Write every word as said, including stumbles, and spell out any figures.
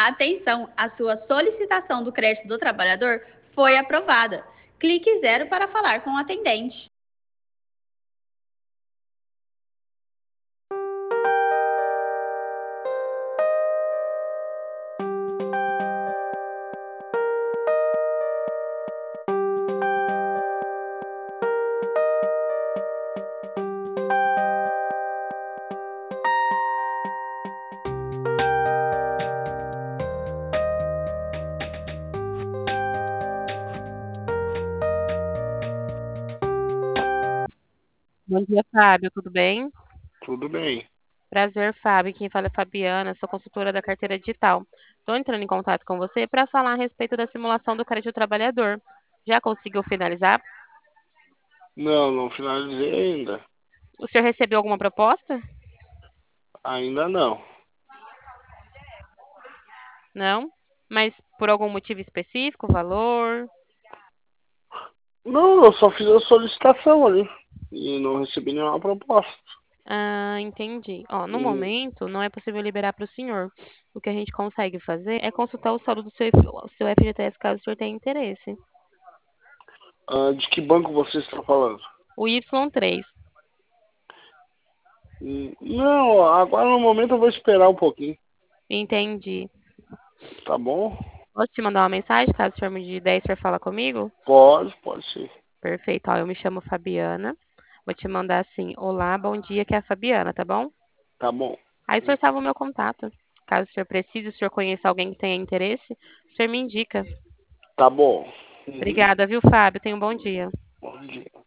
Atenção, a sua solicitação do crédito do trabalhador foi aprovada. Clique zero para falar com o atendente. Bom dia, Fábio, tudo bem? Tudo bem. Prazer, Fábio. Quem fala é Fabiana, sou consultora da carteira digital. Estou entrando em contato com você para falar a respeito da simulação do crédito trabalhador. Já conseguiu finalizar? Não, não finalizei ainda. O senhor recebeu alguma proposta? Ainda não. Não? Mas por algum motivo específico, valor? Não, eu só fiz a solicitação ali. E não recebi nenhuma proposta. Ah, entendi. Ó, no Hum, momento, não é possível liberar para o senhor. O que a gente consegue fazer é consultar o saldo do seu, o seu F G T S caso o senhor tenha interesse. ah, de que banco você está falando? O Y três. Hum, Não, agora no momento eu vou esperar um pouquinho. Entendi. Tá bom? Posso te mandar uma mensagem caso o senhor me de dez for falar comigo? Pode, pode ser. Perfeito. Ó, eu me chamo Fabiana. Vou te mandar assim: olá, bom dia, que é a Fabiana, tá bom? Tá bom. Aí o senhor salva o meu contato. Caso o senhor precise, o senhor conheça alguém que tenha interesse, o senhor me indica. Tá bom. Uhum. Obrigada, viu, Fábio? Tenha um bom dia. Bom dia.